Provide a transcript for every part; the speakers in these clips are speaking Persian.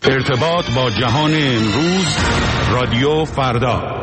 ارتباط با جهان امروز، رادیو فردا.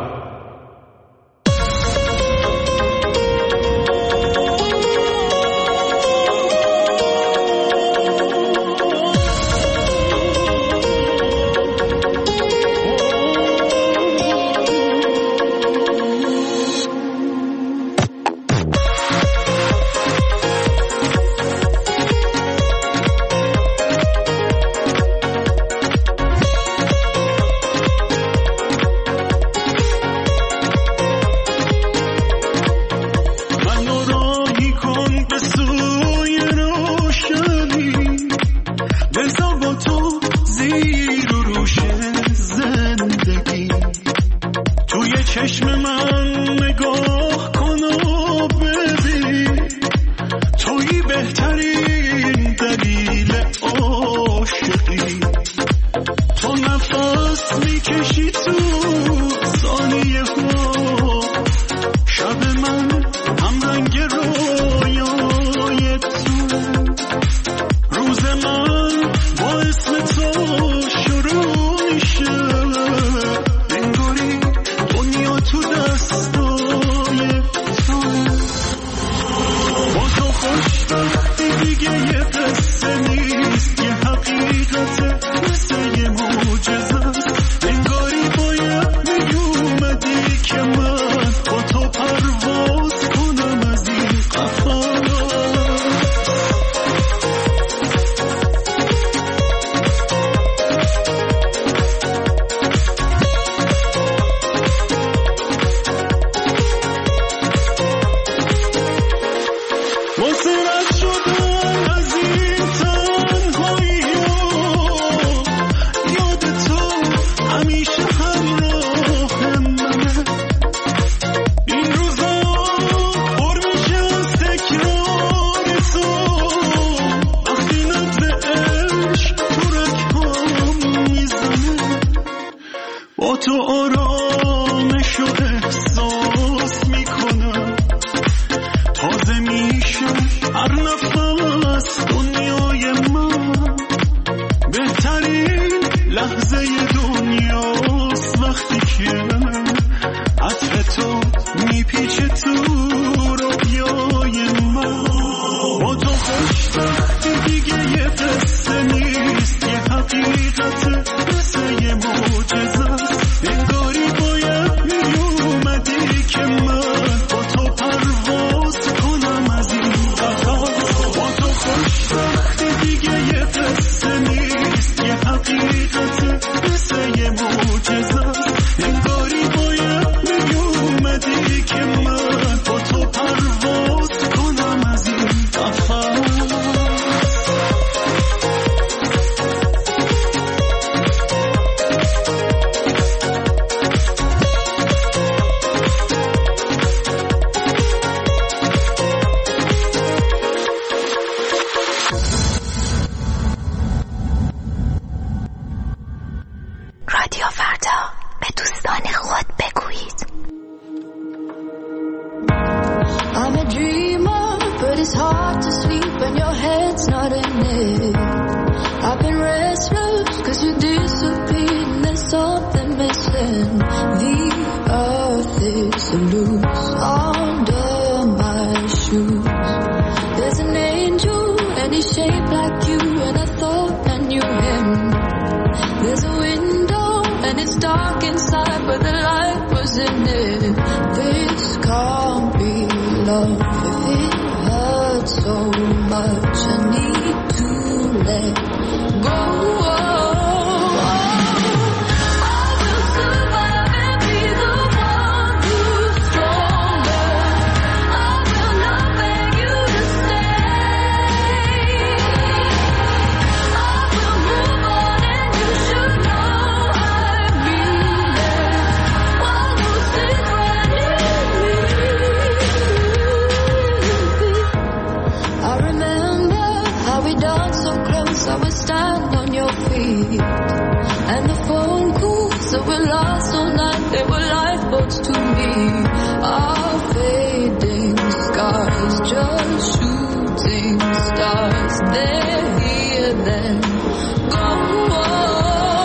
Just shooting stars, they're here then. Go on.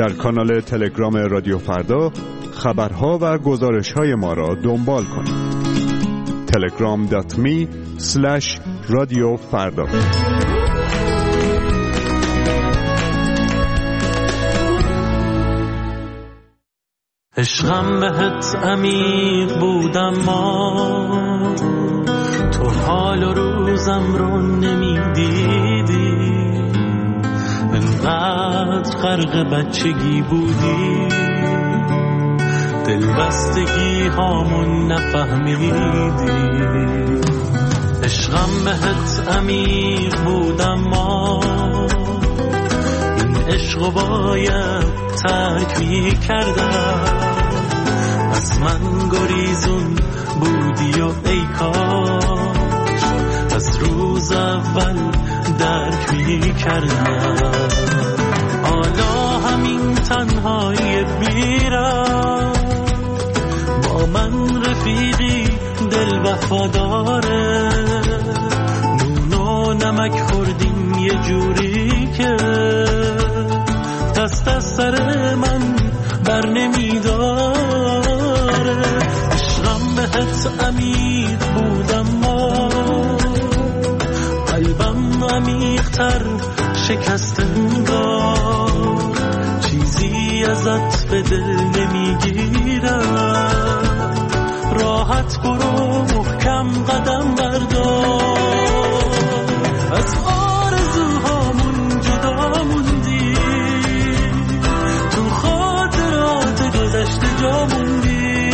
در کانال تلگرام رادیو فردا خبرها و گزارش‌های ما را دنبال کنید. telegram.me/رادیوفردا. عشقم بهت عمیق بودم، ما تو حال و روزم رو نمیدیدی، انقدر غرق بچگی بودی، دلبستگی هامون نفهمیدی. عشقم بهت عمیق بودم، ما این عشقو باید ترک می کردم، از من گریزون بودی و ای کاش از روز اول درک می کردم. حالا همین تنهایی بیرم، با من رفیقی دل وفاداره، نون و نمک خوردیم یه جوری که دست از سر من بر نمیداره. عشقم بهت عمیق بودم، ما قلبم عمیق‌تر شکست انگار، چیزی ازت به دل نمیگیرم، راحت برو محکم قدم بردار. از آرزوهامون جدا موندی، تو خاطرات گذشته جا موندی،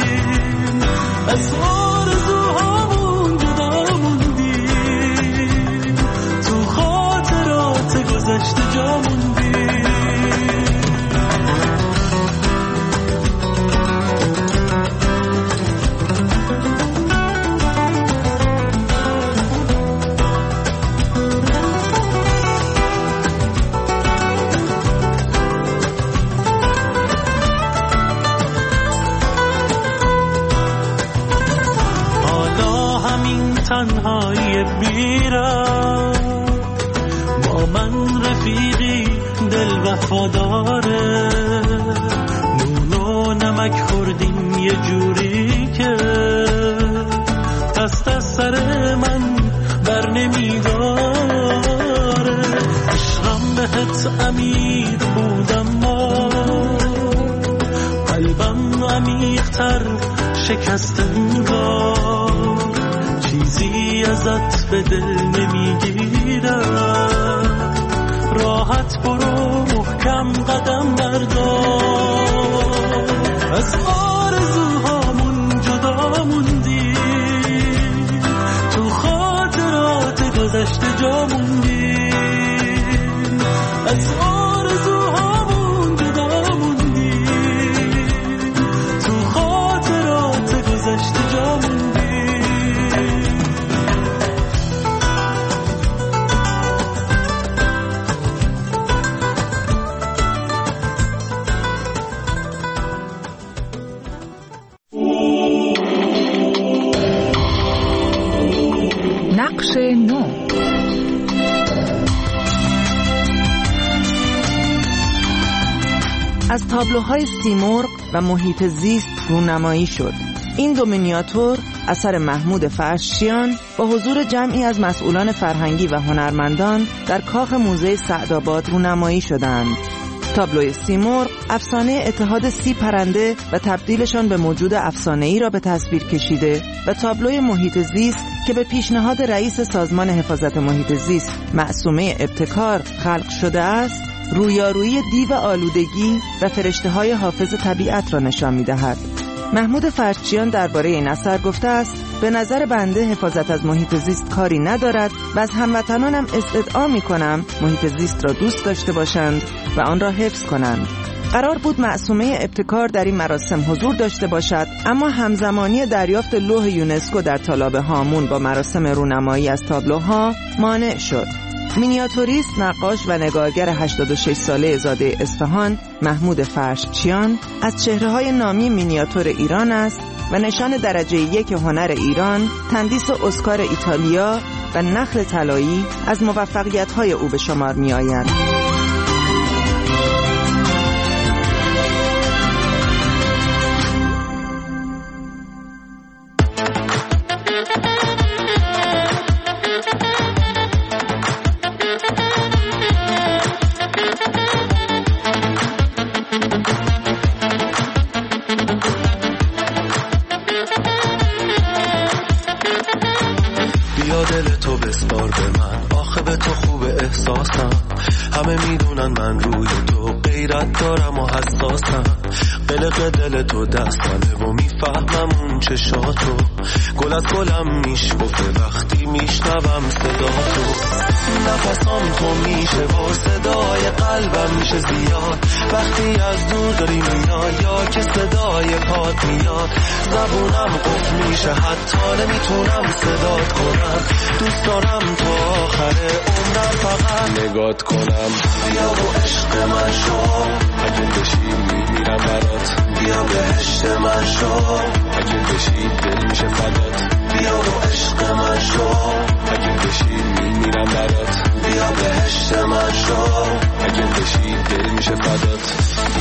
از آرزوهامون جدا موندی، تو خاطرات گذشته جا موندی. تنهایی بیرم، با من رفیقی دل وفاداره، نون و نمک خوردیم یه جوری که دست از سر من بر نمیداره. عشقم بهت عمیق بودم، ما قلبم عمیق‌تر شکست انگار، چیزی ازت به دل نمیگیرم، راحت برو محکم قدم بردار. از آرزوهامون جدا موندی، تو خاطرات گذشته جا موندی، از آرزوهامون جدا موندی، تو خاطرات گذشته جا موندی. نقش نو. از تابلوهای سیمرغ و محیط زیست رونمایی شد. این دو مینیاتور اثر محمود فرشچیان با حضور جمعی از مسئولان فرهنگی و هنرمندان در کاخ موزه سعدآباد رونمایی شدند. تابلوی سیمرغ افسانه اتحاد 30 پرنده و تبدیلشان به موجود افسانه‌ای را به تصویر کشیده و تابلوی محیط زیست که به پیشنهاد رئیس سازمان حفاظت محیط زیست معصومه ابتکار خلق شده است، رویارویی دیو آلودگی و فرشته‌های حافظ طبیعت را نشان می‌دهد. محمود فرشچیان درباره این اثر گفته است: به نظر بنده حفاظت از محیط زیست کاری ندارد و از هموطنانم استدعا می‌کنم محیط زیست را دوست داشته باشند و آن را حفظ کنند. قرار بود معصومه ابتکار در این مراسم حضور داشته باشد، اما همزمانی دریافت لوح یونسکو در تالاب هامون با مراسم رونمایی از تابلوها مانع شد. مینیاتوریست، نقاش و نگارگر 86 ساله زاده اصفهان محمود فرشچیان از چهره‌های نامی مینیاتور ایران است و نشان درجه 1 هنر ایران، تندیس اسکار ایتالیا و نخل طلایی از موفقیت‌های او به شمار می‌آید. من، آخه به تو خوب احساسم. همه میدونن من روی تو غیرت دارم و حساسم. قلق دل تو دستمه و میفهمم اون چشاتو. گل از گلم میشکفه وقتی میشنوم صدا تو. نفسام تو میشه و صدای قلبم میشه زیاد وقتی از دور داری میاد یا که صدای پات میاد. زبونم قفل میشه حتی نمیتونم صدات کنم. دوست دارم تا آخر عمرم فقط نگات کنم. بیا و عشق من شو، اگه بشی میمیرم برات. بیا بهشت من شو، اگه بشی دل میشه فدات. بیا و عشق من شو، اگه بشی میمیرم برات. بیا بهشت من شو، اگه بشی دل میشه فدات.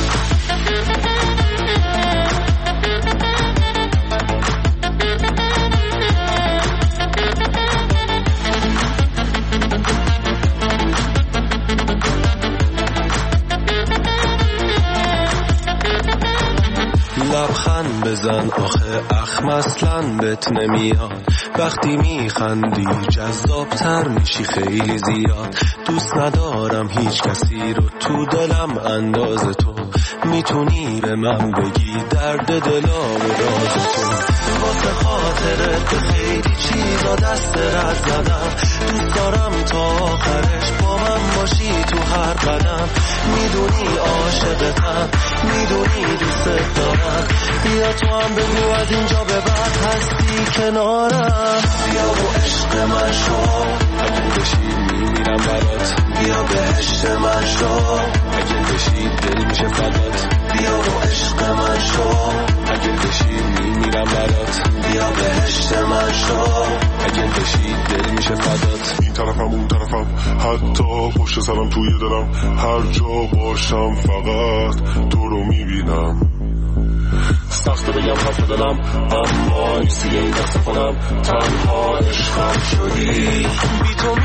لبخند بزن آخه اخم اصلاً بهت نمیاد. وقتی میخندی جذابتر میشی خیلی زیاد. دوست ندارم هیچ کسی رو تو دلم انداز تو. میتونی به من بگی درد دلا و راز تو. واسه خاطرت به خیلی چیزا دست رد زدم. دوست دارم تا آخرش با من باشی تو هر قدم. میدونی عاشقتم، میدونی دوست دارم. بیا تو هم بگو از اینجا به بعد هستی کنارم. بیا و عشق من شو، اگه بشی میمیرم برات. بیا بهشت من شو، اگه بشی دل میشه فدات. بیا و عشق من شو، اگه بشی میمیرم برات. بیا بهشت من شو، اگه بشی دل میشه فدات. این طرفم اون طرفم حتی پشت سرم توی دلم. هر جا باشم فقط تو رو میبینم. سخته بگم حرف دلم اما نیستی این دست کنم. تنها عشقم شدی، بی تو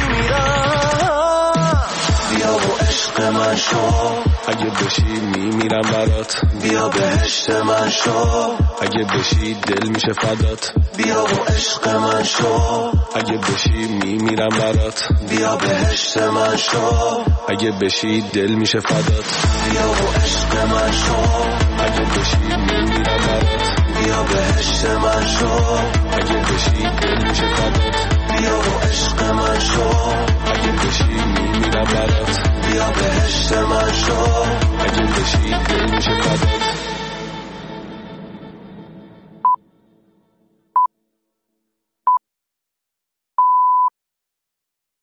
میمیرم. بیا و عشق من شو، اگه بشی میمیرم برات. بیا بهشت من شو، اگه بشی دل میشه فدات. بیا و عشق من شو، اگه بشی میمیرم برات. بیا بهشت من شو، اگه بشی دل میشه فدات. بیا و عشق من شو، اگه بشی میمیرم برات. بیا بهشت من شو، اگه بشی دل میشه فدات. بیا و عشق من شو، اگه بشی میمیرم برات. بیا بهشت من شو، اگه بشی دل میشه فدات.